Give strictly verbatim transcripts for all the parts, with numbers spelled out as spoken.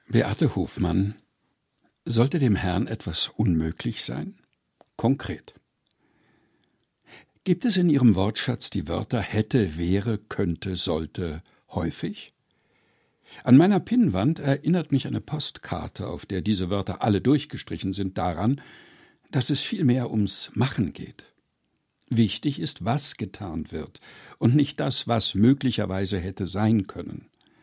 Beate Hofmann: Sollte dem Herrn etwas unmöglich sein? Konkret. Gibt es in Ihrem Wortschatz die Wörter hätte, wäre, könnte, sollte häufig? An meiner Pinnwand erinnert mich eine Postkarte, auf der diese Wörter alle durchgestrichen sind, daran, dass es vielmehr ums Machen geht. Wichtig ist, was getan wird, und nicht das, was möglicherweise hätte sein können.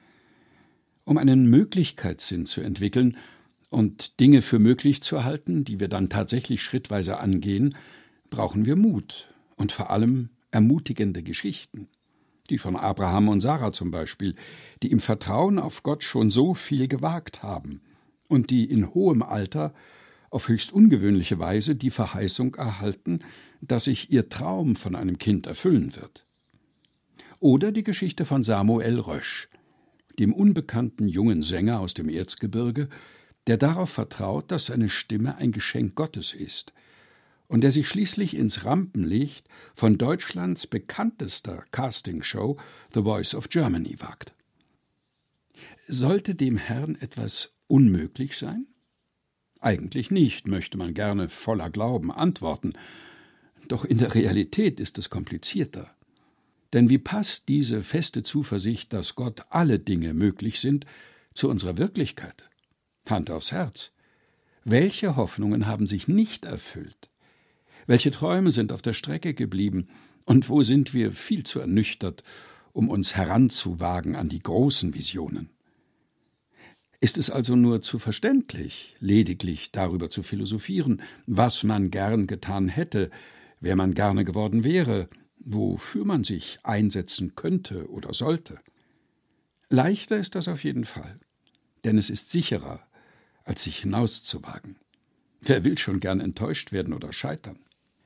Um einen Möglichkeitssinn zu entwickeln und Dinge für möglich zu halten, die wir dann tatsächlich schrittweise angehen, brauchen wir Mut und vor allem ermutigende Geschichten. Die von Abraham und Sarah zum Beispiel, die im Vertrauen auf Gott schon so viel gewagt haben und die in hohem Alter auf höchst ungewöhnliche Weise die Verheißung erhalten, dass sich ihr Traum von einem Kind erfüllen wird. Oder die Geschichte von Samuel Rösch, dem unbekannten jungen Sänger aus dem Erzgebirge, der darauf vertraut, dass seine Stimme ein Geschenk Gottes ist und der sich schließlich ins Rampenlicht von Deutschlands bekanntester Castingshow The Voice of Germany wagt. Sollte dem Herrn etwas unmöglich sein? Eigentlich nicht, möchte man gerne voller Glauben antworten. Doch in der Realität ist es komplizierter. Denn wie passt diese feste Zuversicht, dass Gott alle Dinge möglich sind, zu unserer Wirklichkeit? Hand aufs Herz. Welche Hoffnungen haben sich nicht erfüllt? Welche Träume sind auf der Strecke geblieben? Und wo sind wir viel zu ernüchtert, um uns heranzuwagen an die großen Visionen? Ist es also nur zu verständlich, lediglich darüber zu philosophieren, was man gern getan hätte, wer man gerne geworden wäre, wofür man sich einsetzen könnte oder sollte? Leichter ist das auf jeden Fall, denn es ist sicherer, als sich hinauszuwagen. Wer will schon gern enttäuscht werden oder scheitern?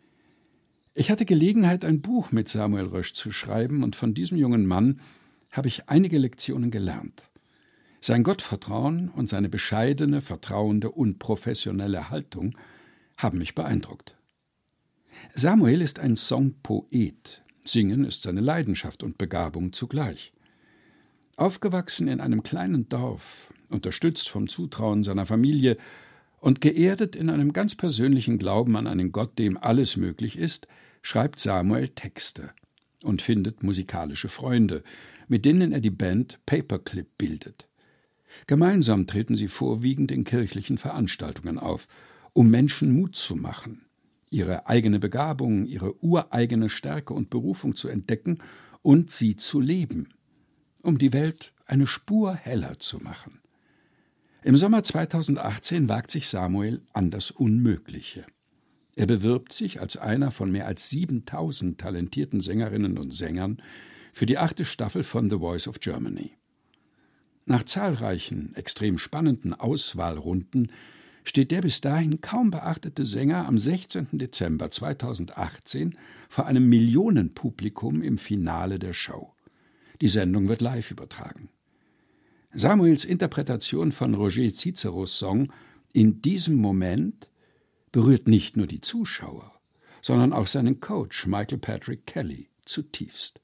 Ich hatte Gelegenheit, ein Buch mit Samuel Rösch zu schreiben, und von diesem jungen Mann habe ich einige Lektionen gelernt. Sein Gottvertrauen und seine bescheidene, vertrauende und professionelle Haltung haben mich beeindruckt. Samuel ist ein Songpoet. Singen ist seine Leidenschaft und Begabung zugleich. Aufgewachsen in einem kleinen Dorf, unterstützt vom Zutrauen seiner Familie und geerdet in einem ganz persönlichen Glauben an einen Gott, dem alles möglich ist, schreibt Samuel Texte und findet musikalische Freunde, mit denen er die Band Paperclip bildet. Gemeinsam treten sie vorwiegend in kirchlichen Veranstaltungen auf, um Menschen Mut zu machen, ihre eigene Begabung, ihre ureigene Stärke und Berufung zu entdecken und sie zu leben, um die Welt eine Spur heller zu machen. Im Sommer zweitausendachtzehn wagt sich Samuel an das Unmögliche. Er bewirbt sich als einer von mehr als siebentausend talentierten Sängerinnen und Sängern für die achte Staffel von The Voice of Germany. Nach zahlreichen, extrem spannenden Auswahlrunden steht der bis dahin kaum beachtete Sänger am sechzehnten Dezember zweitausendachtzehn vor einem Millionenpublikum im Finale der Show. Die Sendung wird live übertragen. Samuels Interpretation von Roger Ciceros Song »In diesem Moment« berührt nicht nur die Zuschauer, sondern auch seinen Coach Michael Patrick Kelly zutiefst.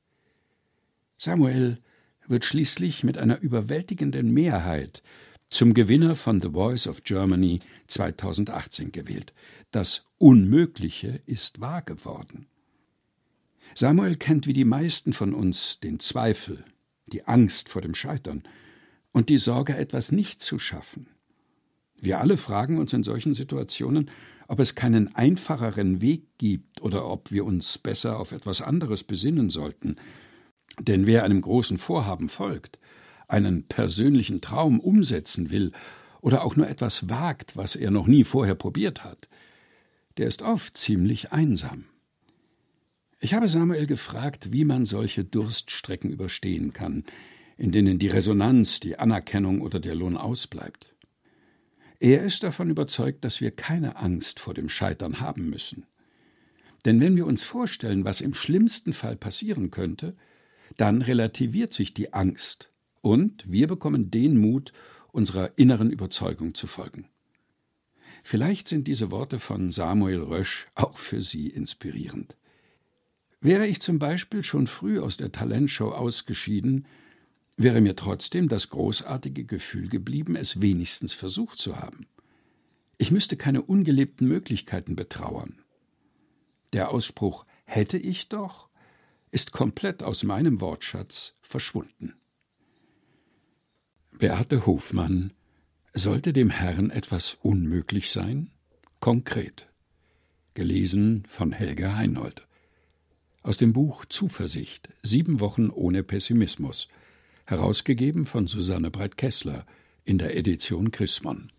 Samuel wird schließlich mit einer überwältigenden Mehrheit zum Gewinner von The Voice of Germany zweitausendachtzehn gewählt. Das Unmögliche ist wahr geworden. Samuel kennt wie die meisten von uns den Zweifel, die Angst vor dem Scheitern und die Sorge, etwas nicht zu schaffen. Wir alle fragen uns in solchen Situationen, ob es keinen einfacheren Weg gibt oder ob wir uns besser auf etwas anderes besinnen sollten. Denn wer einem großen Vorhaben folgt, einen persönlichen Traum umsetzen will oder auch nur etwas wagt, was er noch nie vorher probiert hat, der ist oft ziemlich einsam. Ich habe Samuel gefragt, wie man solche Durststrecken überstehen kann, in denen die Resonanz, die Anerkennung oder der Lohn ausbleibt. Er ist davon überzeugt, dass wir keine Angst vor dem Scheitern haben müssen. Denn wenn wir uns vorstellen, was im schlimmsten Fall passieren könnte, dann relativiert sich die Angst und wir bekommen den Mut, unserer inneren Überzeugung zu folgen. Vielleicht sind diese Worte von Samuel Rösch auch für Sie inspirierend. Wäre ich zum Beispiel schon früh aus der Talentshow ausgeschieden, wäre mir trotzdem das großartige Gefühl geblieben, es wenigstens versucht zu haben. Ich müsste keine ungelebten Möglichkeiten betrauern. Der Ausspruch »hätte ich doch« ist komplett aus meinem Wortschatz verschwunden. Beate Hofmann: Sollte dem Herrn etwas unmöglich sein? Konkret. Gelesen von Helge Heinold. Aus dem Buch Zuversicht. Sieben Wochen ohne Pessimismus. Herausgegeben von Susanne Breit-Kessler in der Edition Chrismon.